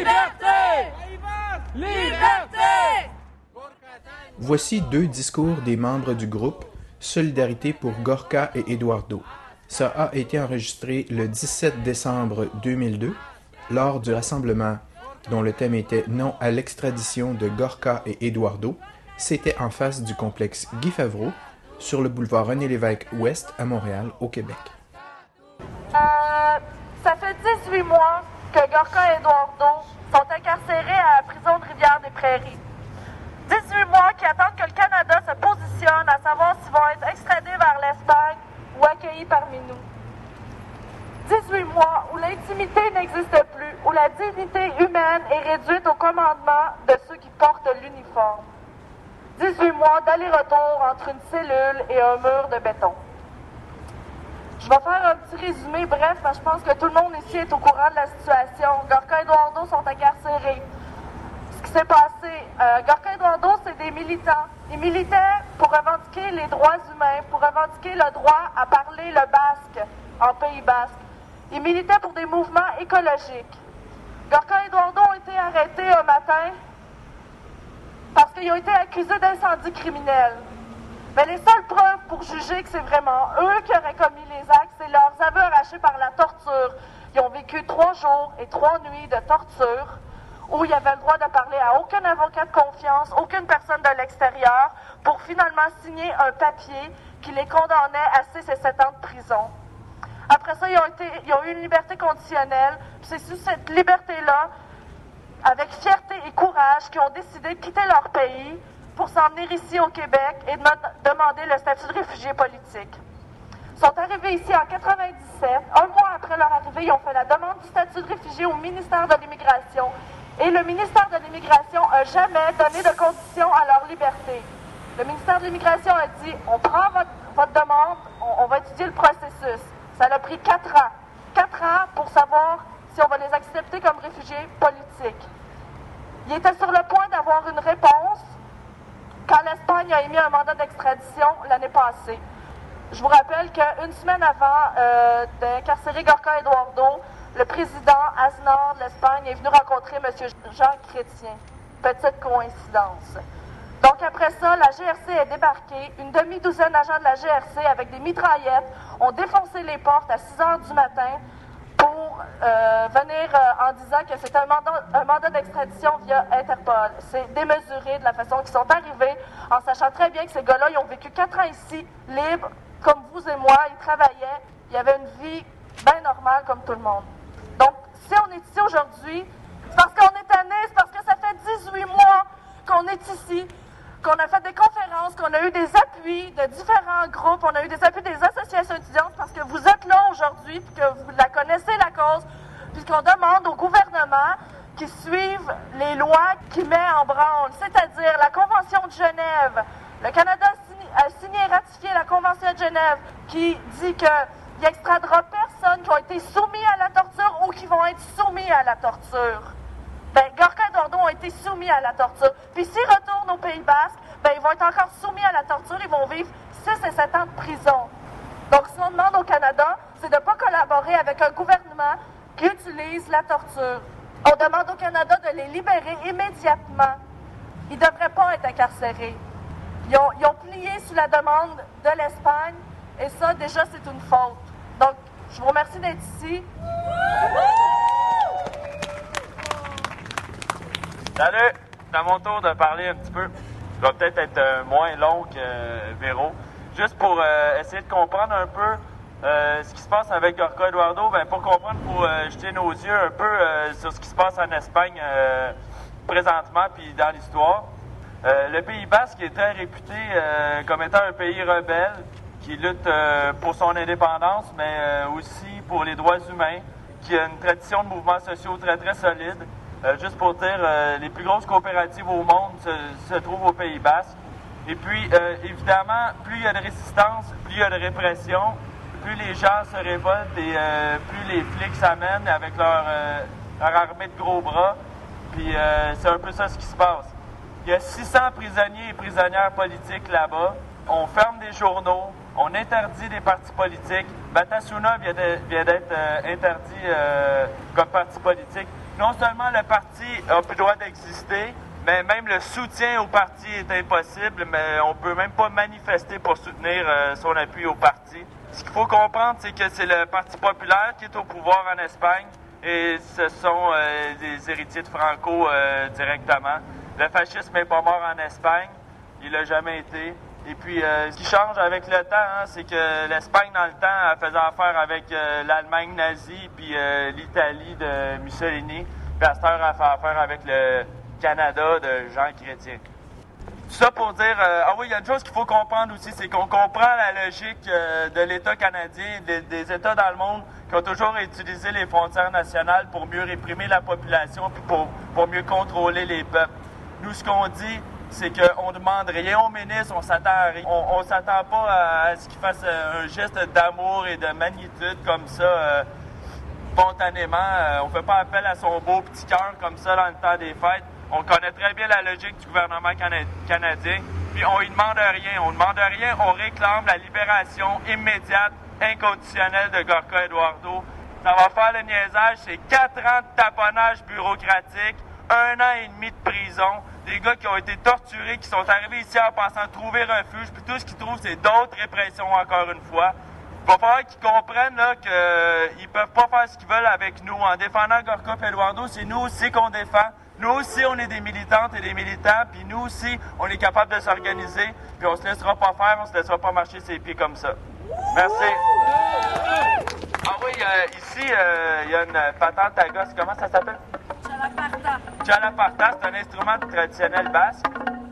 Liberté! Liberté! Voici 2 discours des membres du groupe Solidarité pour Gorka et Eduardo. Ça a été enregistré le 17 décembre 2002 lors du rassemblement dont le thème était « Non à l'extradition de Gorka et Eduardo ». C'était en face du complexe Guy Favreau sur le boulevard René-Lévesque Ouest à Montréal, au Québec. Ça fait 18 mois que Gorka et Eduardo sont incarcérés à la prison de Rivière-des-Prairies. 18 mois qui attendent que le Canada se positionne à savoir s'ils vont être extradés vers l'Espagne ou accueillis parmi nous. 18 mois où l'intimité n'existe plus, où la dignité humaine est réduite au commandement de ceux qui portent l'uniforme. 18 mois d'aller-retour entre une cellule et un mur de béton. Je vais faire un petit résumé bref, parce que je pense que tout le monde ici est au courant de la situation. Gorka et Eduardo sont incarcérés. Ce qui s'est passé, Gorka et Eduardo, c'est des militants. Ils militaient pour revendiquer les droits humains, pour revendiquer le droit à parler le basque en Pays basque. Ils militaient pour des mouvements écologiques. Gorka et Eduardo ont été arrêtés un matin parce qu'ils ont été accusés d'incendie criminel. Mais les seules preuves pour juger que c'est vraiment eux qui auraient commis les actes, c'est leurs aveux arrachés par la torture. Ils ont vécu 3 jours et 3 nuits de torture où ils avaient le droit de parler à aucun avocat de confiance, aucune personne de l'extérieur, pour finalement signer un papier qui les condamnait à 6 et 7 ans de prison. Après ça, ils ont eu une liberté conditionnelle. C'est sous cette liberté-là, avec fierté et courage, qu'ils ont décidé de quitter leur pays pour s'en venir ici au Québec et demander le statut de réfugié politique. Ils sont arrivés ici en 1997. Un mois après leur arrivée, ils ont fait la demande du statut de réfugié au ministère de l'Immigration. Et le ministère de l'Immigration n'a jamais donné de conditions à leur liberté. Le ministère de l'Immigration a dit, on prend votre demande, on va étudier le processus. Ça a pris 4 ans. 4 ans pour savoir si on va les accepter comme réfugiés politiques. Ils étaient sur le point d'avoir une réponse quand l'Espagne a émis un mandat d'extradition l'année passée. Je vous rappelle qu'une semaine avant d'incarcérer Gorka et Eduardo, le président Aznar de l'Espagne est venu rencontrer M. Jean Chrétien. Petite coïncidence. Donc après ça, la GRC est débarquée. Une demi-douzaine d'agents de la GRC avec des mitraillettes ont défoncé les portes à 6 heures du matin pour venir en disant que c'était un mandat d'extradition via Interpol. C'est démesuré de la façon qu'ils sont arrivés, en sachant très bien que ces gars-là, ils ont vécu 4 ans ici, libres, comme vous et moi. Ils travaillaient, ils avaient une vie bien normale comme tout le monde. Donc, si on est ici aujourd'hui, c'est parce qu'on est tanné, c'est parce que ça fait 18 mois qu'on est ici, qu'on a fait des conférences, qu'on a eu des appuis de différents groupes, on a eu des appuis des associations étudiantes parce que vous êtes là aujourd'hui, puis que vous la connaissez la cause, puis qu'on demande au gouvernement qui suive les lois qu'il met en branle, c'est-à-dire la Convention de Genève. Le Canada a signé et ratifié la Convention de Genève qui dit qu'il n'extradera personne qui ont été soumis à la torture ou qui vont être soumis à la torture. Gorka et Eduardo ont été soumis à la torture. Puis s'ils retournent au Pays basque, ils vont être encore soumis à la torture, ils vont vivre 6 et 7 ans de prison. Donc ce qu'on demande au Canada, c'est de ne pas collaborer avec un gouvernement qui utilise la torture. On demande au Canada de les libérer immédiatement. Ils ne devraient pas être incarcérés. Ils ont plié sous la demande de l'Espagne, et ça, déjà, c'est une faute. Donc, je vous remercie d'être ici. Salut! C'est à mon tour de parler un petit peu. Je vais peut-être être moins long que Véro. Juste pour essayer de comprendre un peu ce qui se passe avec Gorka et Eduardo. Pour comprendre, il faut jeter nos yeux un peu sur ce qui se passe en Espagne présentement puis dans l'histoire. Le Pays basque est très réputé comme étant un pays rebelle qui lutte pour son indépendance, mais aussi pour les droits humains, qui a une tradition de mouvements sociaux très, très solide. Juste pour dire, les plus grosses coopératives au monde se trouvent au Pays basque. Et puis, évidemment, plus il y a de résistance, plus il y a de répression, plus les gens se révoltent et plus les flics s'amènent avec leur armée de gros bras. Puis, c'est un peu ça ce qui se passe. Il y a 600 prisonniers et prisonnières politiques là-bas. On ferme des journaux, on interdit des partis politiques. Batasuna vient d'être interdit comme parti politique. non seulement le parti n'a plus le droit d'exister, mais même le soutien au parti est impossible, mais on ne peut même pas manifester pour soutenir son appui au parti. Ce qu'il faut comprendre, c'est que c'est le Parti populaire qui est au pouvoir en Espagne et ce sont des héritiers de Franco directement. Le fascisme n'est pas mort en Espagne, il l'a jamais été. Et puis, ce qui change avec le temps, c'est que l'Espagne, dans le temps, elle faisait affaire avec l'Allemagne nazie puis l'Italie de Mussolini. Puis à cette heure, elle fait affaire avec le Canada de Jean Chrétien. Tout ça pour dire, il y a une chose qu'il faut comprendre aussi, c'est qu'on comprend la logique de l'État canadien, des États dans le monde qui ont toujours utilisé les frontières nationales pour mieux réprimer la population puis pour mieux contrôler les peuples. Nous, ce qu'on dit, c'est qu'on ne demande rien au ministre, on s'attend à rien. On s'attend pas à ce qu'il fasse un geste d'amour et de magnitude comme ça, spontanément. On ne fait pas appel à son beau petit cœur comme ça dans le temps des fêtes. On connaît très bien la logique du gouvernement canadien, puis on ne demande rien. On ne demande rien, on réclame la libération immédiate, inconditionnelle de Gorka Eduardo. Ça va faire le niaisage, c'est 4 ans de taponnage bureaucratique, 1 an et demi de prison, des gars qui ont été torturés, qui sont arrivés ici en pensant trouver refuge, puis tout ce qu'ils trouvent, c'est d'autres répressions encore une fois. Il va falloir qu'ils comprennent qu'ils ne peuvent pas faire ce qu'ils veulent avec nous. En défendant Gorka et Eduardo, c'est nous aussi qu'on défend. Nous aussi, on est des militantes et des militants, puis nous aussi, on est capable de s'organiser, puis on se laissera pas faire, on se laissera pas marcher ses pieds comme ça. Merci. Ah oui, ici, il y a une patente à gosse. Comment ça s'appelle? Chalaparta. Chalaparta, c'est un instrument traditionnel basque.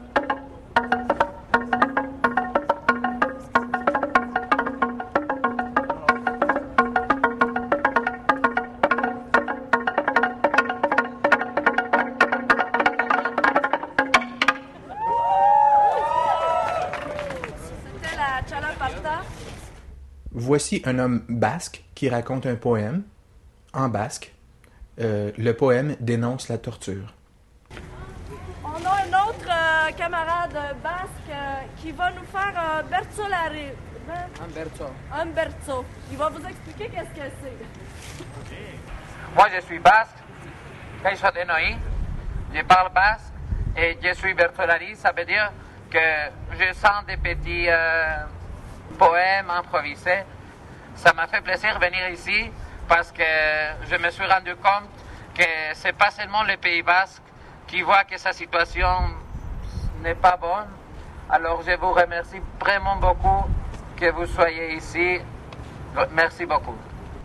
C'était la Chalaparta. Voici un homme basque qui raconte un poème en basque. Le poème dénonce la torture. On a un autre camarade basque qui va nous faire un bertsolari. Un berceau. Il va vous expliquer qu'est-ce que c'est. Moi, je suis basque, Kaisho Denoi, je parle basque et je suis bertolari, ça veut dire que je sens des petits poèmes improvisés. Ça m'a fait plaisir de venir ici parce que je me suis rendu compte que c'est pas seulement le Pays basque qui voit que sa situation n'est pas bonne. Alors je vous remercie vraiment beaucoup que vous soyez ici. Merci beaucoup.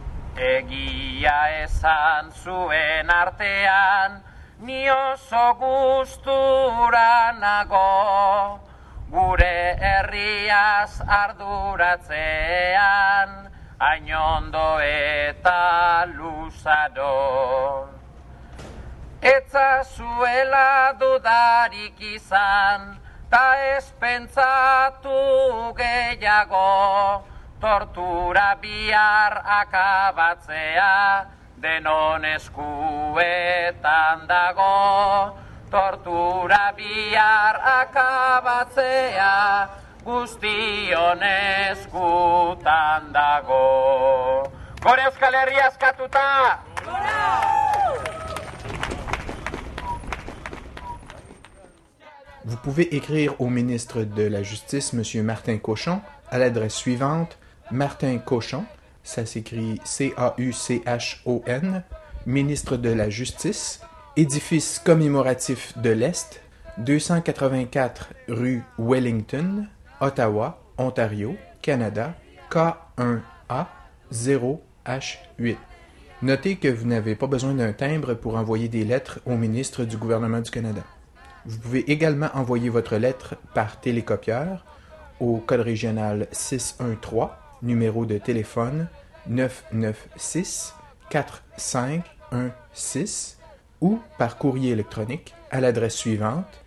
Egia esan zuen artean, ni oso gustura nago, gure herriaz arduratzean, hain ondo eta luzaro. Etzazuela dudarik izan, ta ez pentsatu gehiago, tortura bihar akabatzea, denon eskuetan dago. Tortura bihar akabatzea, guztion eskutan dago. Gore Euskal Herria askatuta! Vous pouvez écrire au ministre de la Justice, M. Martin Cauchon, à l'adresse suivante: Martin Cauchon, ça s'écrit C-A-U-C-H-O-N, ministre de la Justice, édifice commémoratif de l'Est, 284 rue Wellington, Ottawa, Ontario, Canada, K1A 0H8. Notez que vous n'avez pas besoin d'un timbre pour envoyer des lettres au ministre du gouvernement du Canada. Vous pouvez également envoyer votre lettre par télécopieur au code régional 613, numéro de téléphone 996-4516 ou par courrier électronique à l'adresse suivante: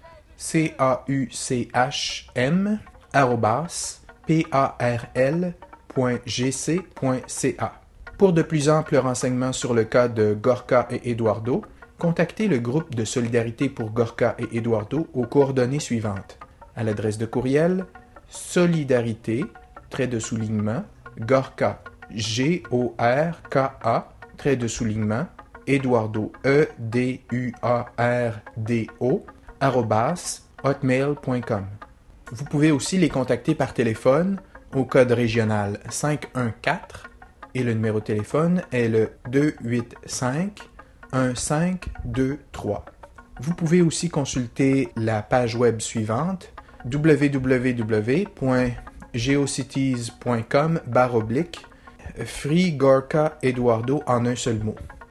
cauchm@parl.gc.ca. Pour de plus amples renseignements sur le cas de Gorka et Eduardo, contactez le groupe de solidarité pour Gorka et Eduardo aux coordonnées suivantes. À l'adresse de courriel solidarité, Gorka, Gorka, Eduardo, EDUARDO, @hotmail.com. Vous pouvez aussi les contacter par téléphone au code régional 514 et le numéro de téléphone est le 285-1523. Vous pouvez aussi consulter la page web suivante www.geocities.com/Free Gorka Eduardo en un seul mot.